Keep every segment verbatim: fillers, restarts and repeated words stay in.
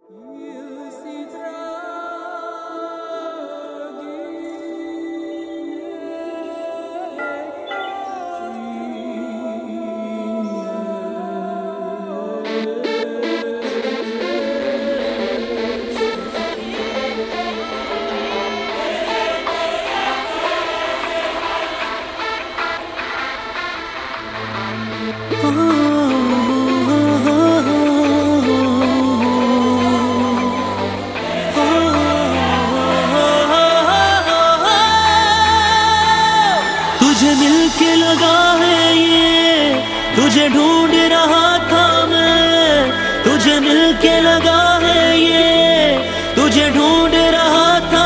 तुझे मिलके लगा है ये, तुझे ढूंढ रहा था मैं। तुझे मिलके लगा है ये, तुझे ढूंढ रहा था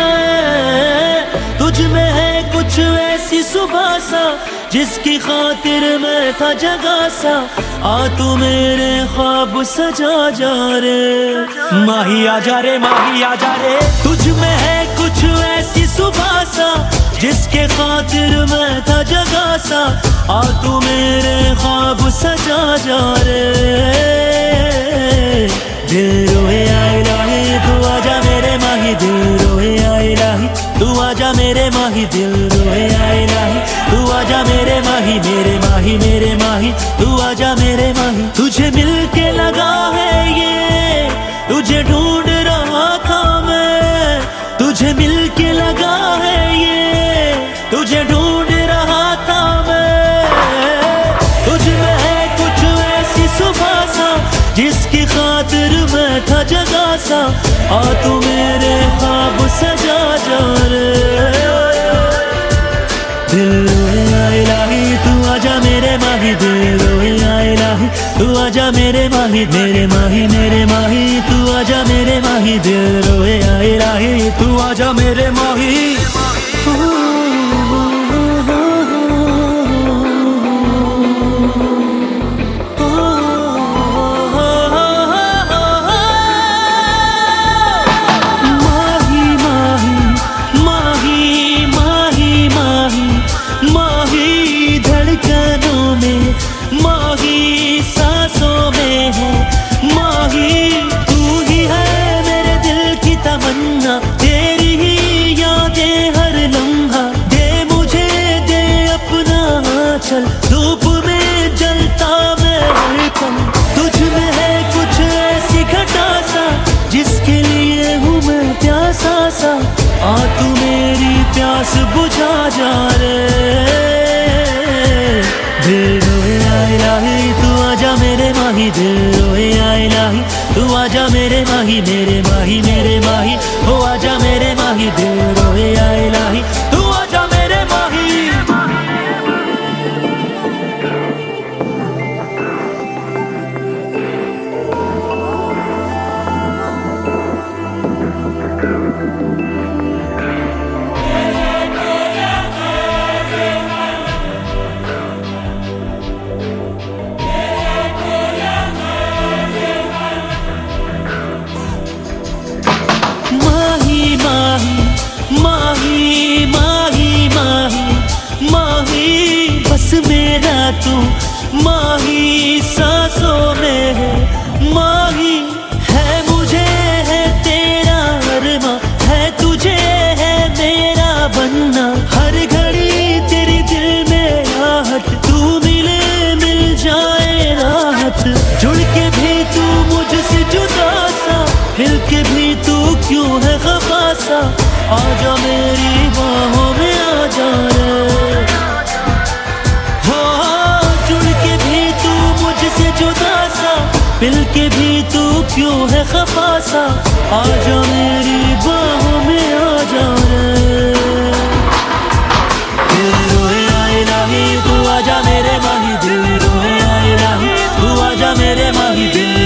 मैं। तुझ में है कुछ ऐसी सुबह सा, जिसकी खातिर मैं था जगा सा। आ तू मेरे ख्वाब सजा जा रे, माही आजा रे, माही आजा रे। तुझ में है कुछ ऐसी सुबह सा, जिसके खातिर मैं था जगा सा। आ तू मेरे ख्वाब सजा जा रे। दिल रोए आए लाही, तू आजा मेरे माही। दिल रोए आए लाही, तू आजा मेरे माही। दिल रोए आए लाही, तू आजा मेरे माही। मेरे माही, मेरे माही, तू आजा मेरे माही। तुझे मिलके लगा है ये, तुझे ढूंढ रहा था मैं। तुझे मिलके लगा है ये, तुझे ढूंढ रहा था मैं। तुझ में है कुछ ऐसी सुबह सा, जिसकी खातिर मैं था जगा सा। आ तू मेरे ख्वाब सजा जा रे। दिल रोए आए लाही, तू आजा मेरे माही। दिल रोए आए लाही, तू आजा मेरे माही। मेरे माही, मेरे माही, तू आजा मेरे माही। दिल रोए आए लाही, तू आजा मेरे माही। तेरी ही यादें हर लम्हा, दे मुझे दे अपना आंचल। धूप में जलता मैं हर पल, तुझ में है कुछ ऐसी घटा सा, जिसके लिए हूँ मैं प्यासा सा। आ तू मेरी प्यास बुझा जा रे। दिल रोए आए लाही, तू आजा मेरे माही। दिल रोए आए लाही, तू आजा मेरे माही। मेरे माही, मेरे माही, हो आजा मेरे माही। दिल रोए आए लाही, तू आजा मेरे माही। माही माही माही माही माही, बस मेरा तू माही सांसों में है। माही है मुझे है तेरा अरमा, है तुझे है मेरा बनना। हर घड़ी तेरे दिल में आहट, तू मिले मिल जाए राहत। जुड़ के भी तू मुझसे जुदा सा, मिल के भी तू क्यों है खफा सा। आजा मेरी बाहों में आजा रे। हाँ, जुड़ के भी तू मुझसे जुदा सा, मिल के भी तू क्यों है खफा सा। आजा मेरी बाहों में आजा रे। दिल रोए आए लाही, तू आजा मेरे माही। दिल रोए आए लाही, तू आजा मेरे माही। दिल